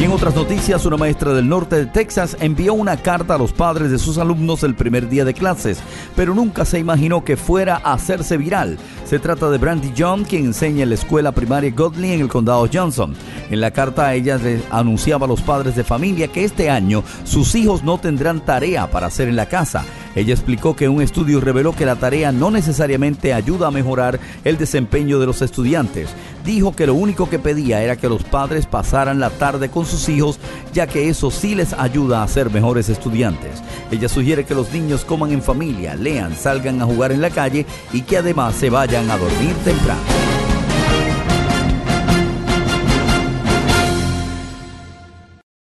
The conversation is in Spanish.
En otras noticias, una maestra del norte de Texas envió una carta a los padres de sus alumnos el primer día de clases, pero nunca se imaginó que fuera a hacerse viral. Se trata de Brandy John, quien enseña en la escuela primaria Godley en el condado Johnson. En la carta ella les anunciaba a los padres de familia que este año sus hijos no tendrán tarea para hacer en la casa. Ella explicó que un estudio reveló que la tarea no necesariamente ayuda a mejorar el desempeño de los estudiantes. Dijo que lo único que pedía era que los padres pasaran la tarde con sus hijos, ya que eso sí les ayuda a ser mejores estudiantes. Ella sugiere que los niños coman en familia, lean, salgan a jugar en la calle y que además se vayan a dormir temprano.